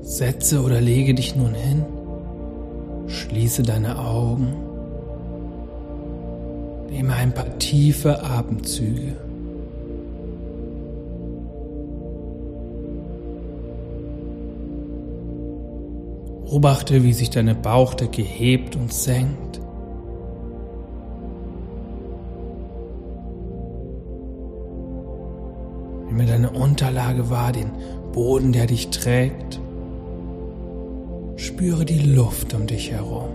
Setze oder lege dich nun hin, schließe deine Augen, nehme ein paar tiefe Atemzüge. Beobachte, wie sich deine Bauchdecke hebt und senkt. Nimm deine Unterlage wahr, den Boden, der dich trägt. Spüre die Luft um dich herum.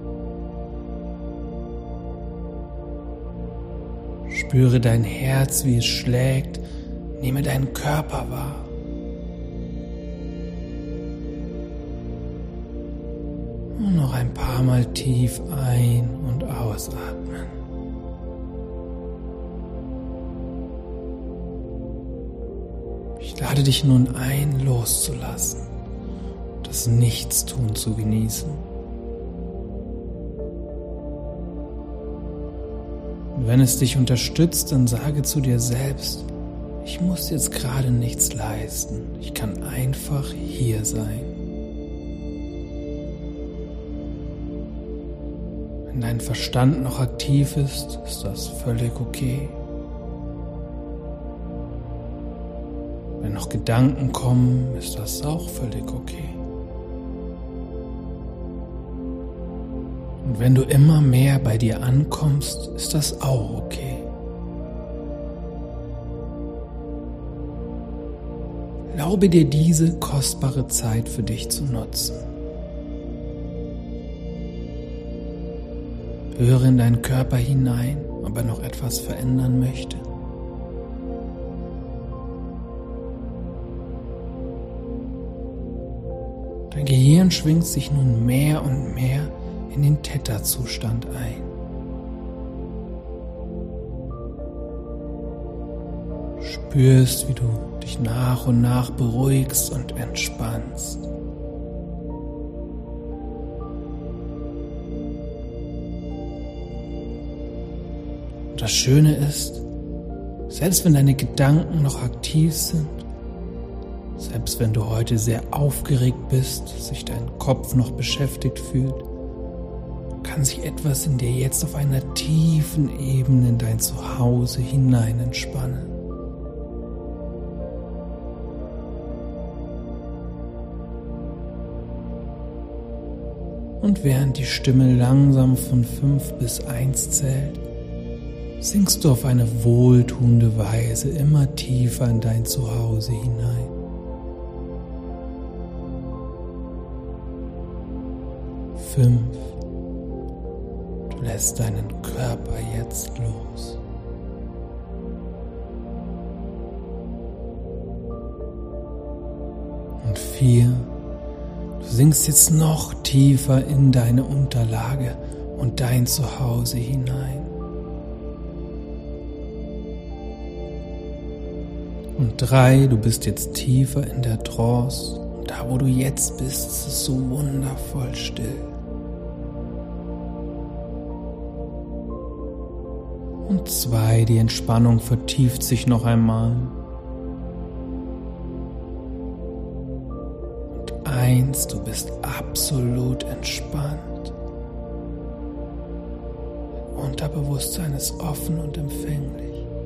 Spüre dein Herz, wie es schlägt. Nehme deinen Körper wahr. Und noch ein paar Mal tief ein- und ausatmen. Ich lade dich nun ein, loszulassen, das Nichtstun zu genießen. Und wenn es dich unterstützt, dann sage zu dir selbst, ich muss jetzt gerade nichts leisten, ich kann einfach hier sein. Wenn dein Verstand noch aktiv ist, ist das völlig okay. Wenn noch Gedanken kommen, ist das auch völlig okay. Und wenn du immer mehr bei dir ankommst, ist das auch okay. Erlaube dir diese kostbare Zeit für dich zu nutzen. Höre in deinen Körper hinein, ob er noch etwas verändern möchte. Dein Gehirn schwingt sich nun mehr und mehr in den Theta-Zustand ein. Spürst, wie du dich nach und nach beruhigst und entspannst. Und das Schöne ist, selbst wenn deine Gedanken noch aktiv sind, selbst wenn du heute sehr aufgeregt bist, sich dein Kopf noch beschäftigt fühlt, kann sich etwas in dir jetzt auf einer tiefen Ebene in dein Zuhause hinein entspannen. Und während die Stimme langsam von 5 bis 1 zählt, sinkst du auf eine wohltuende Weise immer tiefer in dein Zuhause hinein. 5. Du lässt deinen Körper jetzt los. 4. Du sinkst jetzt noch tiefer in deine Unterlage und dein Zuhause hinein. Und 3, du bist jetzt tiefer in der Trance. Und da, wo du jetzt bist, ist es so wundervoll still. Und 2, die Entspannung vertieft sich noch einmal. Und 1, du bist absolut entspannt. Dein Unterbewusstsein ist offen und empfänglich.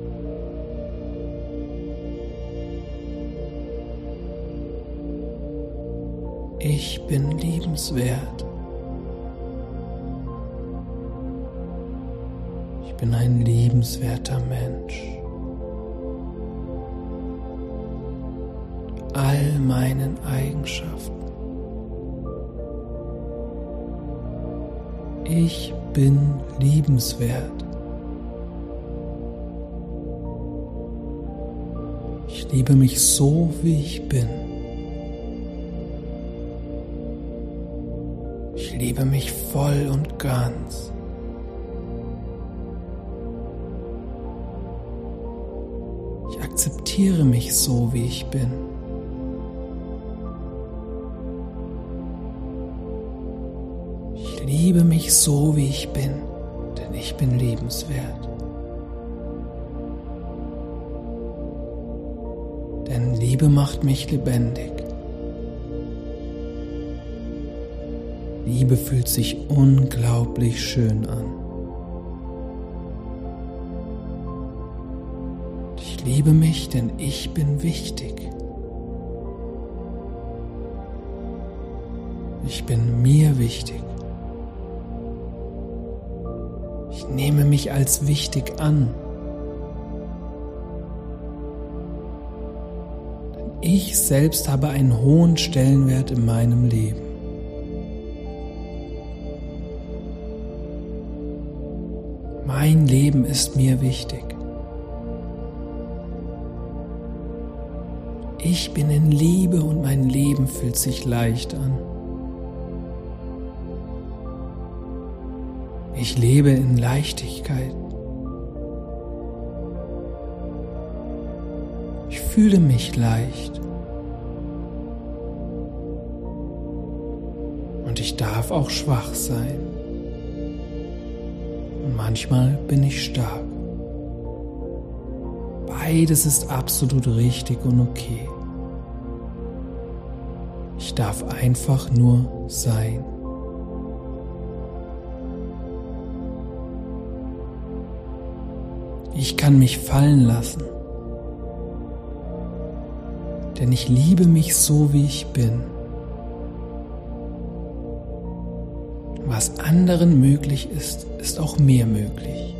Ich bin liebenswert. Ich bin ein liebenswerter Mensch. Mit all meinen Eigenschaften. Ich bin liebenswert. Ich liebe mich so, wie ich bin. Ich liebe mich voll und ganz. Ich akzeptiere mich so, wie ich bin. Ich liebe mich so, wie ich bin, denn ich bin liebenswert. Denn Liebe macht mich lebendig. Liebe fühlt sich unglaublich schön an. Ich liebe mich, denn ich bin wichtig. Ich bin mir wichtig. Ich nehme mich als wichtig an. Denn ich selbst habe einen hohen Stellenwert in meinem Leben. Mein Leben ist mir wichtig. Ich bin in Liebe und mein Leben fühlt sich leicht an. Ich lebe in Leichtigkeit. Ich fühle mich leicht. Und ich darf auch schwach sein. Und manchmal bin ich stark. Beides ist absolut richtig und okay. Ich darf einfach nur sein. Ich kann mich fallen lassen, denn ich liebe mich so, wie ich bin. Was anderen möglich ist, ist auch mir möglich.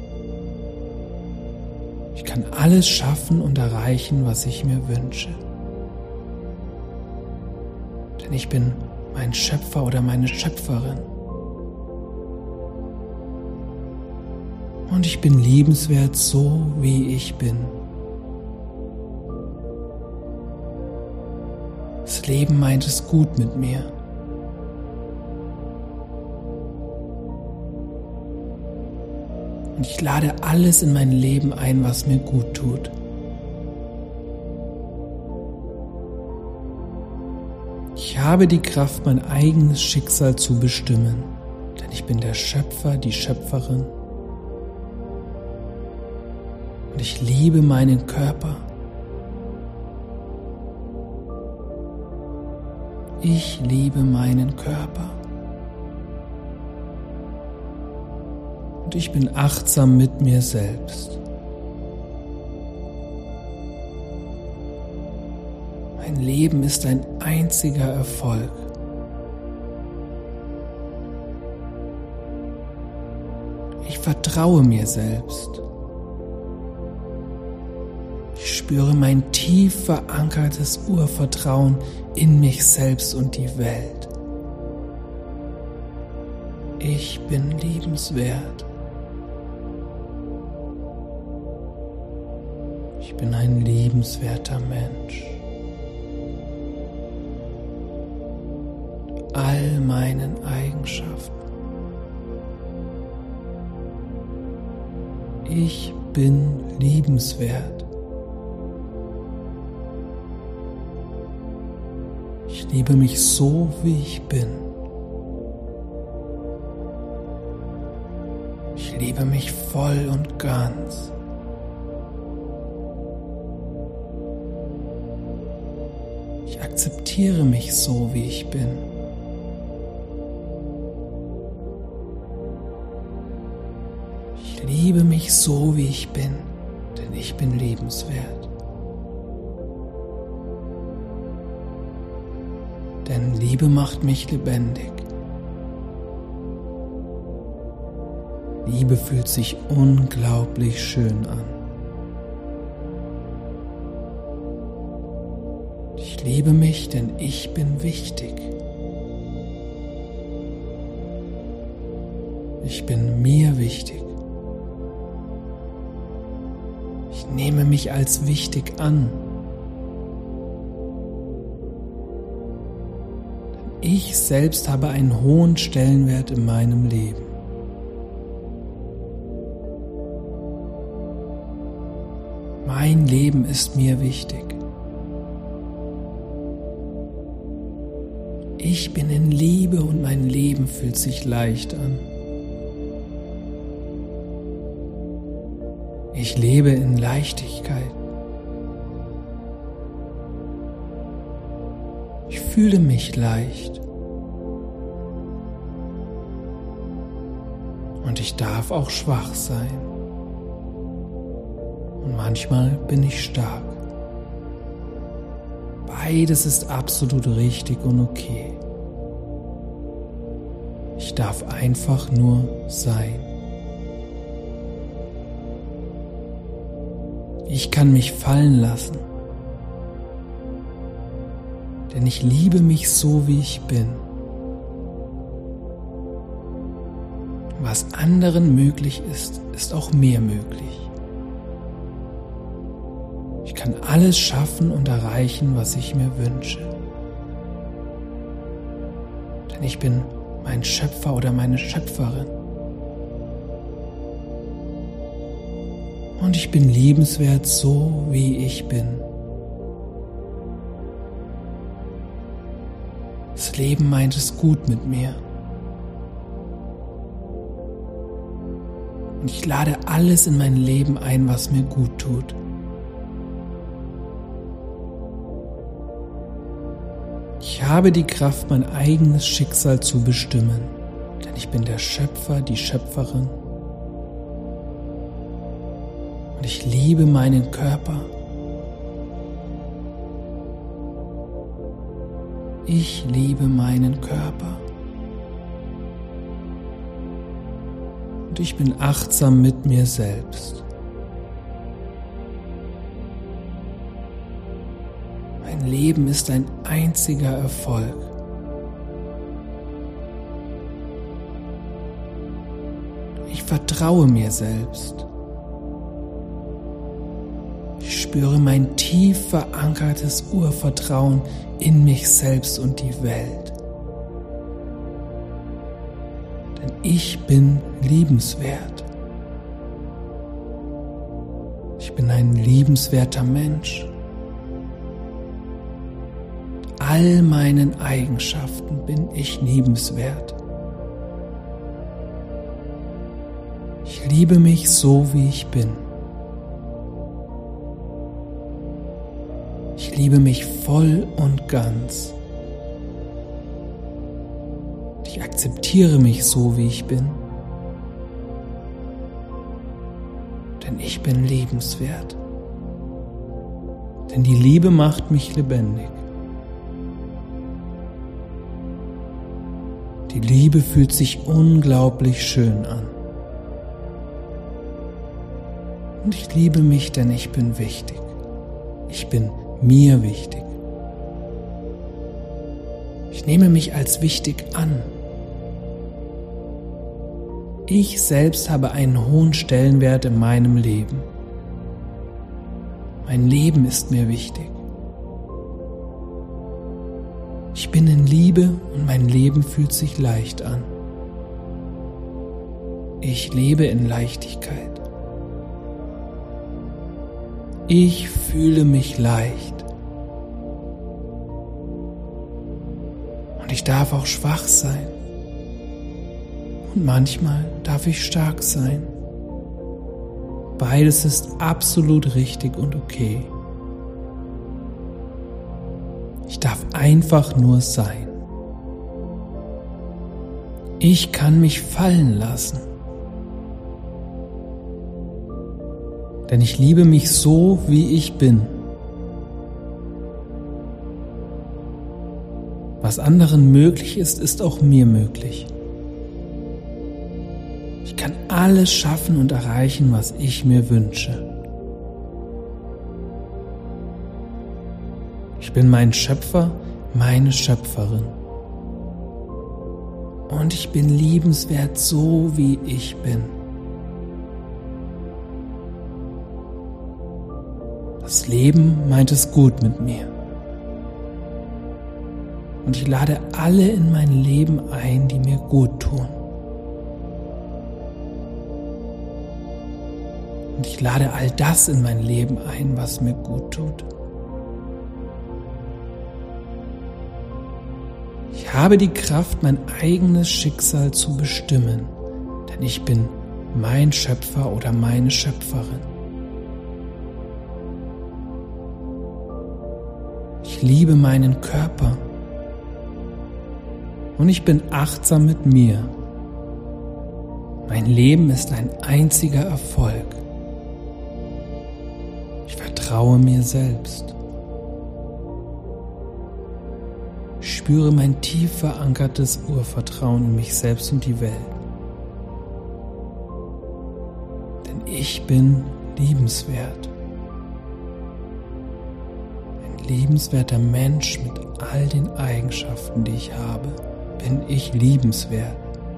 Ich kann alles schaffen und erreichen, was ich mir wünsche. Denn ich bin mein Schöpfer oder meine Schöpferin. Und ich bin liebenswert so, wie ich bin. Das Leben meint es gut mit mir. Und ich lade alles in mein Leben ein, was mir gut tut. Ich habe die Kraft, mein eigenes Schicksal zu bestimmen, denn ich bin der Schöpfer, die Schöpferin. Und ich liebe meinen Körper. Ich liebe meinen Körper. Und ich bin achtsam mit mir selbst. Mein Leben ist ein einziger Erfolg. Ich vertraue mir selbst. Ich spüre mein tief verankertes Urvertrauen in mich selbst und die Welt. Ich bin liebenswert. Ich bin ein liebenswerter Mensch. All meinen Eigenschaften. Ich bin liebenswert. Ich liebe mich so, wie ich bin. Ich liebe mich voll und ganz. Ich akzeptiere mich so, wie ich bin. Ich liebe mich so, wie ich bin, denn ich bin liebenswert. Denn Liebe macht mich lebendig. Liebe fühlt sich unglaublich schön an. Ich liebe mich, denn ich bin wichtig. Ich bin mir wichtig. Ich nehme mich als wichtig an. Denn ich selbst habe einen hohen Stellenwert in meinem Leben. Mein Leben ist mir wichtig. Ich bin in Liebe und mein Leben fühlt sich leicht an. Ich lebe in Leichtigkeit. Ich fühle mich leicht. Und ich darf auch schwach sein. Und manchmal bin ich stark. Beides ist absolut richtig und okay. Ich darf einfach nur sein. Ich kann mich fallen lassen, denn ich liebe mich so, wie ich bin. Was anderen möglich ist, ist auch mir möglich. Ich kann alles schaffen und erreichen, was ich mir wünsche. Denn ich bin mein Schöpfer oder meine Schöpferin. Und ich bin liebenswert so, wie ich bin. Das Leben meint es gut mit mir. Und ich lade alles in mein Leben ein, was mir gut tut. Ich habe die Kraft, mein eigenes Schicksal zu bestimmen, denn ich bin der Schöpfer, die Schöpferin. Und ich liebe meinen Körper. Ich liebe meinen Körper. Und ich bin achtsam mit mir selbst. Mein Leben ist ein einziger Erfolg. Ich vertraue mir selbst. Ich spüre mein tief verankertes Urvertrauen in mich selbst und die Welt. Denn ich bin liebenswert. Ich bin ein liebenswerter Mensch. Mit all meinen Eigenschaften bin ich liebenswert. Ich liebe mich so, wie ich bin. Ich liebe mich voll und ganz. Ich akzeptiere mich so, wie ich bin. Denn ich bin liebenswert. Denn die Liebe macht mich lebendig. Die Liebe fühlt sich unglaublich schön an. Und ich liebe mich, denn ich bin wichtig. Ich bin mir wichtig. Ich nehme mich als wichtig an. Ich selbst habe einen hohen Stellenwert in meinem Leben. Mein Leben ist mir wichtig. Ich bin in Liebe und mein Leben fühlt sich leicht an. Ich lebe in Leichtigkeit. Ich fühle mich leicht. Und ich darf auch schwach sein. Und manchmal darf ich stark sein. Beides ist absolut richtig und okay. Ich darf einfach nur sein. Ich kann mich fallen lassen. Denn ich liebe mich so, wie ich bin. Was anderen möglich ist, ist auch mir möglich. Ich kann alles schaffen und erreichen, was ich mir wünsche. Ich bin mein Schöpfer, meine Schöpferin. Und ich bin liebenswert so, wie ich bin. Das Leben meint es gut mit mir. Und ich lade alle in mein Leben ein, die mir gut tun. Und ich lade all das in mein Leben ein, was mir gut tut. Ich habe die Kraft, mein eigenes Schicksal zu bestimmen, denn ich bin mein Schöpfer oder meine Schöpferin. Ich liebe meinen Körper und ich bin achtsam mit mir. Mein Leben ist ein einziger Erfolg. Ich vertraue mir selbst. Ich spüre mein tief verankertes Urvertrauen in mich selbst und die Welt. Denn ich bin liebenswert. Ein liebenswerter Mensch mit all den Eigenschaften, die ich habe, bin ich liebenswert.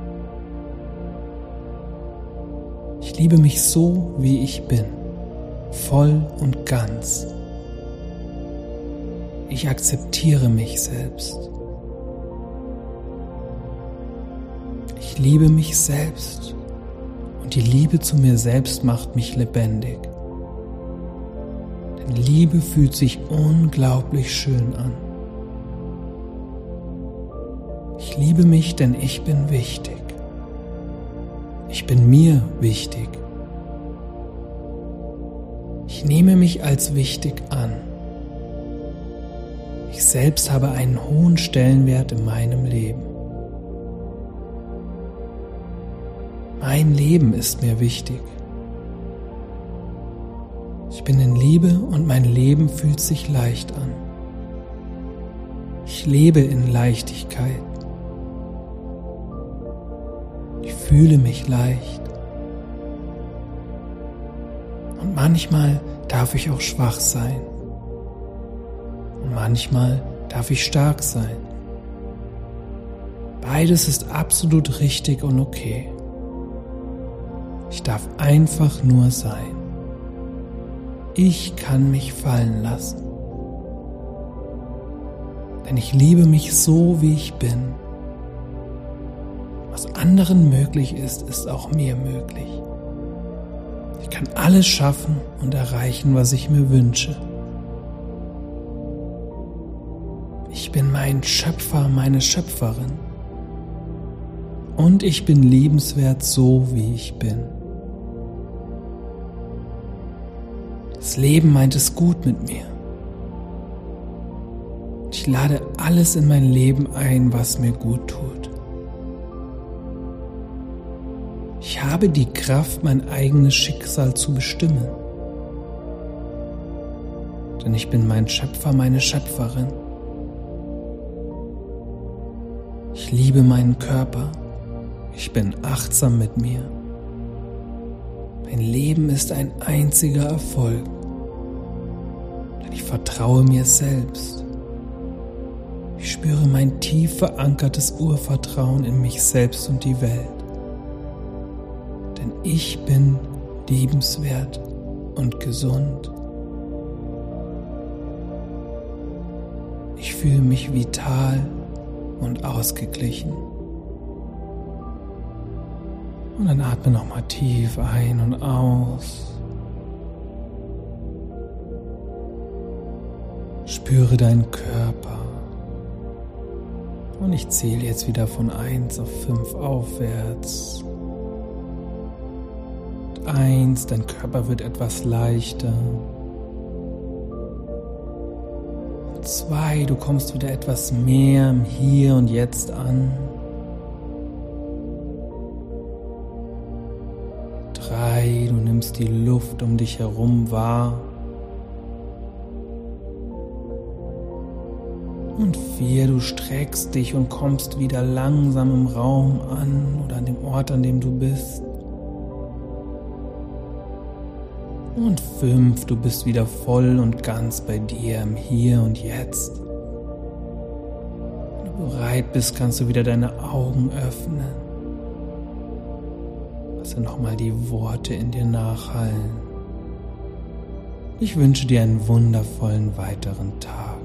Ich liebe mich so, wie ich bin, voll und ganz. Ich akzeptiere mich selbst. Ich liebe mich selbst und die Liebe zu mir selbst macht mich lebendig. Denn Liebe fühlt sich unglaublich schön an. Ich liebe mich, denn ich bin wichtig. Ich bin mir wichtig. Ich nehme mich als wichtig an. Ich selbst habe einen hohen Stellenwert in meinem Leben. Mein Leben ist mir wichtig. Ich bin in Liebe und mein Leben fühlt sich leicht an. Ich lebe in Leichtigkeit. Ich fühle mich leicht. Und manchmal darf ich auch schwach sein. Und manchmal darf ich stark sein. Beides ist absolut richtig und okay. Ich darf einfach nur sein. Ich kann mich fallen lassen. Denn ich liebe mich so, wie ich bin. Was anderen möglich ist, ist auch mir möglich. Ich kann alles schaffen und erreichen, was ich mir wünsche. Ich bin mein Schöpfer, meine Schöpferin. Und ich bin liebenswert so, wie ich bin. Das Leben meint es gut mit mir. Ich lade alles in mein Leben ein, was mir gut tut. Ich habe die Kraft, mein eigenes Schicksal zu bestimmen. Denn ich bin mein Schöpfer, meine Schöpferin. Ich liebe meinen Körper. Ich bin achtsam mit mir. Mein Leben ist ein einziger Erfolg. Denn ich vertraue mir selbst. Ich spüre mein tief verankertes Urvertrauen in mich selbst und die Welt. Denn ich bin liebenswert und gesund. Ich fühle mich vital und ausgeglichen. Und dann atme nochmal tief ein und aus. Spüre deinen Körper. Und ich zähle jetzt wieder von 1 auf 5 aufwärts. 1, dein Körper wird etwas leichter. 2, du kommst wieder etwas mehr im Hier und Jetzt an. 3, du nimmst die Luft um dich herum wahr. Und 4, du streckst dich und kommst wieder langsam im Raum an oder an dem Ort, an dem du bist. Und 5, du bist wieder voll und ganz bei dir im Hier und Jetzt. Wenn du bereit bist, kannst du wieder deine Augen öffnen. Lasse nochmal die Worte in dir nachhallen. Ich wünsche dir einen wundervollen weiteren Tag.